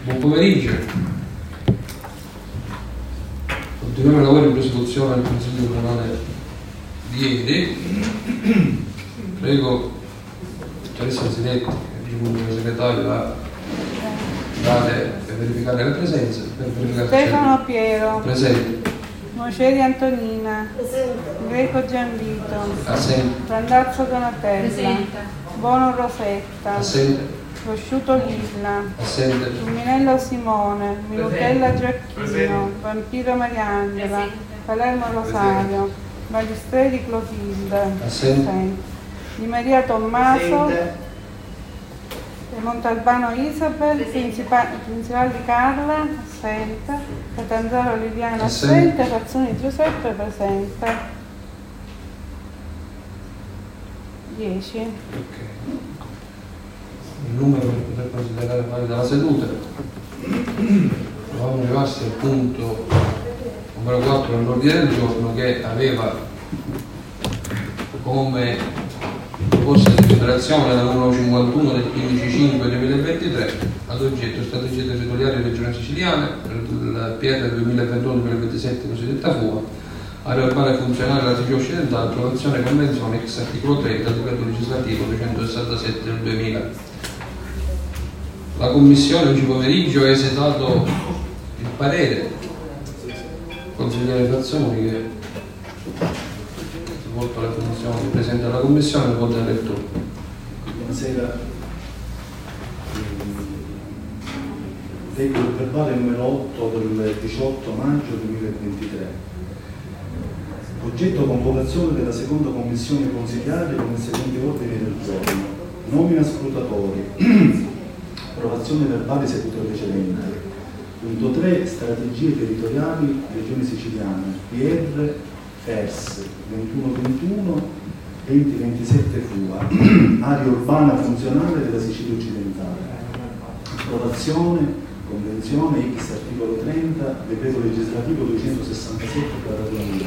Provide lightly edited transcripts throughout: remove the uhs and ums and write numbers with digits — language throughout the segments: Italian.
Buon pomeriggio. Continuiamo i lavori in prosecuzione del Consiglio Comunale di ieri. Prego Teresa Zinetti, il segretario, da dare per verificare le presenze. Stefano Piero. Presente. Moceri Antonina. Presente. Greco Gianvito. Assente. Randazzo Donatella. Presente. Bono Rosetta. Assente. Prosciutto Lilla. Assente. Luminello Simone. Minutella Giacchino. Presente. Vampiro Mariangela. Presente. Palermo Rosario. Magistrelli Clotilde. Assente. Di Maria Tommaso. Presente. Montalbano Isabel, Principali Carla, assente, Catanzaro Liliana, assente, Razzoni Giuseppe, presente. 10. Ok. Il numero per poter considerare valida la seduta. Dovevamo arrivarsi al punto numero 4 dell'ordine del giorno, che aveva come proposta di deliberazione la numero 51 del 15/5/2023 ad oggetto strategia territoriale regione siciliana per il PR 2021-2027 cosiddetta FUA, area urbana funzionale della Sicilia occidentale, approvazione convenzione ex articolo 3 del decreto legislativo 267 del 2000. La Commissione oggi pomeriggio ha esitato il parere consigliere Fazzoni, che volto alla Commissione, presente alla Commissione, può dare il turno. Buonasera. Leggo il verbale numero 8 del 18 maggio 2023. Oggetto convocazione della seconda commissione consiliare con i seguenti ordini del giorno. Nomina scrutatori. Approvazione verbale seduta precedente. Punto 3. Strategie territoriali regione siciliana. PR FERS 2121 2027 FUA, area urbana funzionale della Sicilia occidentale. Approvazione, convenzione ex articolo 30, decreto legislativo 267/2000.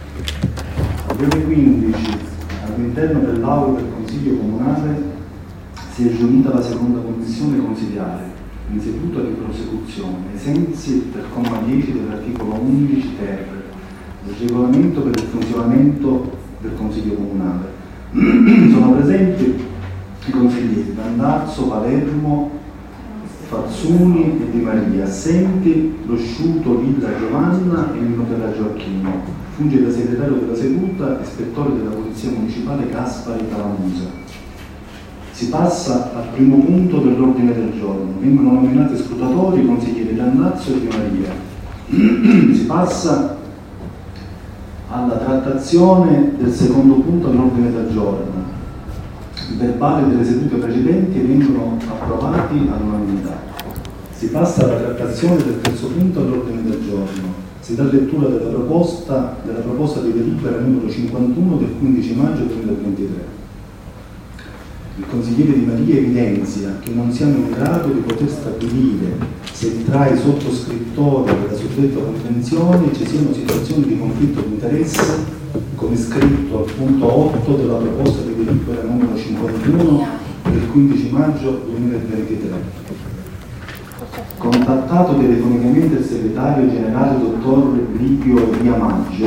Alle 15, all'interno dell'aula del Consiglio Comunale, si è riunita la seconda commissione consiliare in seduta di prosecuzione, ai sensi del comma 10 dell'articolo 11 ter del regolamento per il funzionamento del Consiglio Comunale. Sono presenti i consiglieri Randazzo, Palermo, Fazzuni e Di Maria, assenti Prosciutto, Lilla, Giovanna e Minutella Gioacchino. Funge da segretario della seduta ispettore della Polizia Municipale Gaspari Talamusa. Si passa al primo punto dell'ordine del giorno. Vengono nominati scrutatori i consiglieri Randazzo e Di Maria. Si passa alla trattazione del secondo punto all'ordine del giorno. I verbali delle sedute precedenti vengono approvati all'unanimità. Si passa alla trattazione del terzo punto all'ordine del giorno. Si dà lettura della proposta di delibera numero 51 del 15 maggio 2023. Il consigliere Di Maria evidenzia che non siamo in grado di poter stabilire se tra i sottoscrittori della suddetta convenzione ci siano situazioni di conflitto di interesse, come scritto al punto 8 della proposta di delibera numero 51 del 15 maggio 2023. Contattato telefonicamente il segretario generale dottor Livio Riamaggio,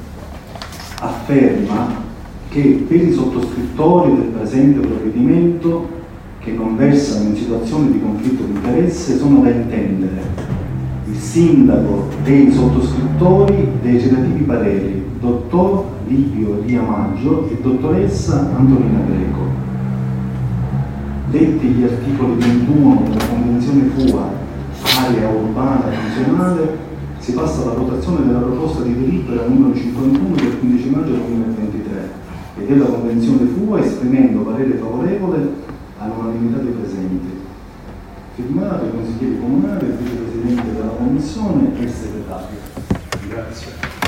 afferma che per i sottoscrittori del presente provvedimento, che non versano in situazioni di conflitto di interesse, sono da intendere il sindaco dei sottoscrittori dei citativi pareri, dottor Livio Riamaggio e dottoressa Antonina Greco. Letti gli articoli 21 della Convenzione FUA, area urbana funzionale, si passa alla votazione della proposta di delibera numero 51 del 15 maggio 2023 e della Convenzione FUA, esprimendo parere favorevole all'unanimità dei presenti. Firmato i consiglieri comunali, il vicepresidente della Commissione e il segretario. Grazie.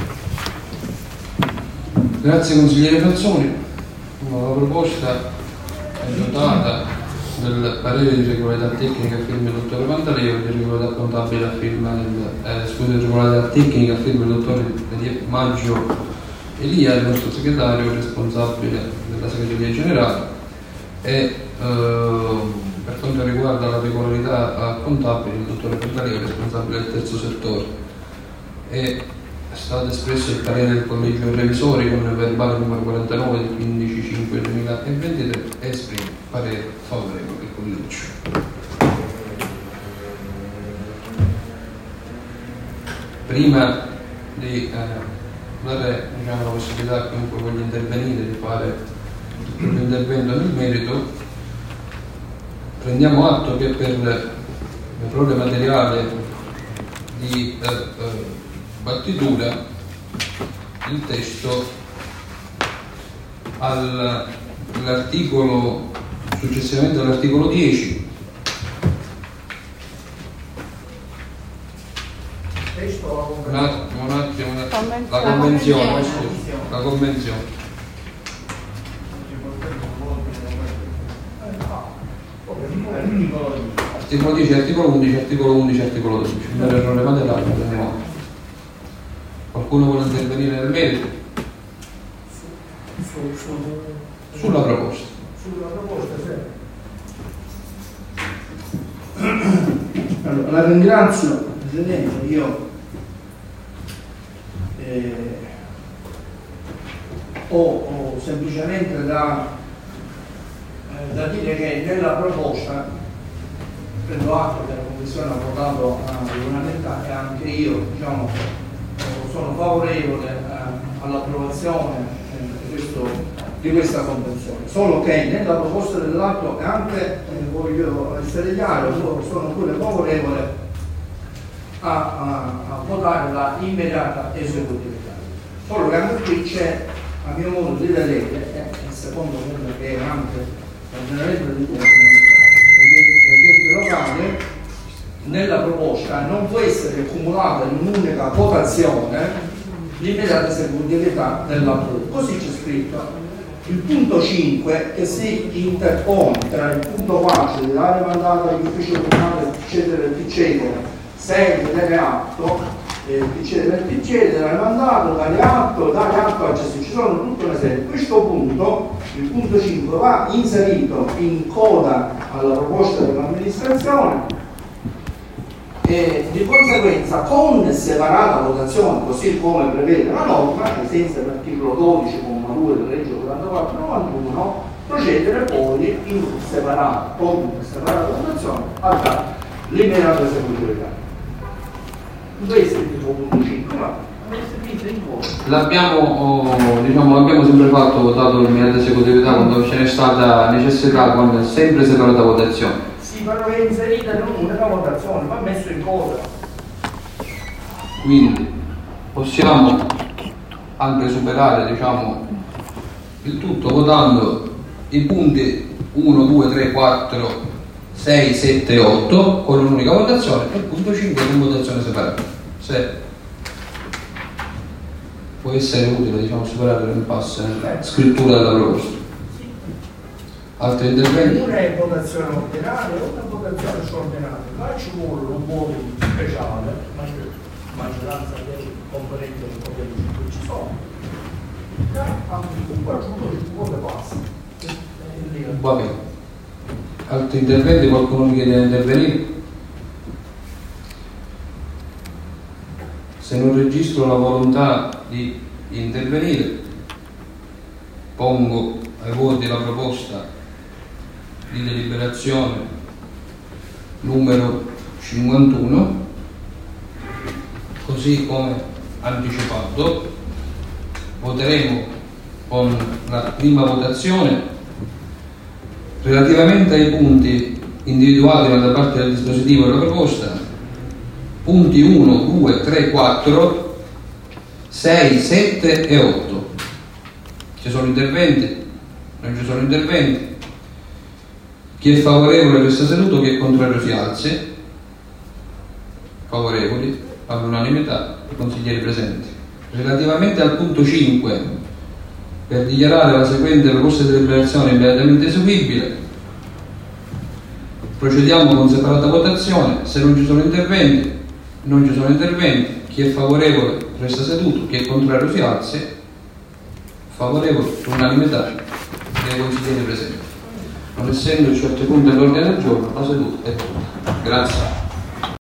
Grazie consigliere Fazzoni. La proposta è dotata del parere di regolarità tecnica a firma del dottore Pantaleo, di regolarità contabile a firma di regolarità tecnica a firma del dottore Maggio Elia, il nostro segretario responsabile della segreteria generale, e per quanto riguarda la regolarità contabile, il dottore Perdario, responsabile del terzo settore, è stato espresso il parere del collegio dei revisori con il verbale numero 49 del 15/5/2023 e esprime parere favorevole del collegio. Prima di dare la possibilità a chiunque voglia intervenire di fare un intervento nel merito, prendiamo atto che per l'errore materiale di battitura il testo all'articolo, successivamente all'articolo 10, un attimo, la convenzione, articolo 10, articolo 11, articolo 11, articolo 12, per errore materiale prendiamo. Qualcuno vuole intervenire nel merito? Sulla proposta. Sulla proposta, sì. Allora, la ringrazio, Presidente. Io ho semplicemente da dire che nella proposta, prendo atto che la Commissione ha votato all'unanimità e anche io sono favorevole all'approvazione di questa convenzione, solo che nella proposta dell'atto, e anche voglio essere chiaro, sono pure favorevole a votare la immediata esecutività, solo che anche qui c'è, a mio modo di vedere, e secondo quello che è anche l'ordinamento degli enti locali, nella proposta non può essere accumulata in un'unica votazione l'immediata esecutività dell'atto. Così c'è scritto. Il punto 5 che si interpone tra il punto 4 dell'area mandata agli uffici comunali eccetera, se deve atto, deve mandato, dare atto a ci sono tutta una serie. Questo punto, il punto 5, va inserito in coda alla proposta dell'amministrazione e di conseguenza con separata votazione, così come prevede la norma, ai sensi dell'articolo 12, comma 2 della legge 44/91, procedere poi in separata votazione a dare l'immediata esecutività. Questo è il punto 5, ma l'abbiamo sempre fatto, votato l'immediata esecutività quando ce n'è stata necessità, con sempre separata votazione. Sì, però è inserita in un'unica votazione, va messo in coda. Quindi possiamo anche superare il tutto votando i punti 1, 2, 3, 4, 6, 7 e 8 con un'unica votazione e il punto 5 con votazione separata. Se può essere utile superare l'impasse nella scrittura della proposta. Altri interventi? Una è votazione ordinaria e una votazione sordinaria. Là ci vuole un voto speciale, maggioranza dei componenti del Consiglio che ci sono. Va bene. Altri interventi? Qualcuno mi chiede di intervenire? Se non registro la volontà di intervenire, pongo ai voti la proposta di deliberazione numero 51, così come anticipato. Voteremo con la prima votazione relativamente ai punti individuati nella parte del dispositivo della proposta, punti 1, 2, 3, 4, 6, 7 e 8. Ci sono interventi? Non ci sono interventi? Chi è favorevole a questo seduto, chi è contrario si alzi. Favorevoli all'unanimità i consiglieri presenti. Relativamente al punto 5, per dichiarare la seguente proposta di deliberazione immediatamente eseguibile, procediamo con separata votazione. Se non ci sono interventi, non ci sono interventi. Chi è favorevole resta seduto, chi è contrario si alzi. Favorevole all'unanimità dei consiglieri presenti. Non essendoci altri punti all'ordine del giorno, la seduta è tolta. Grazie.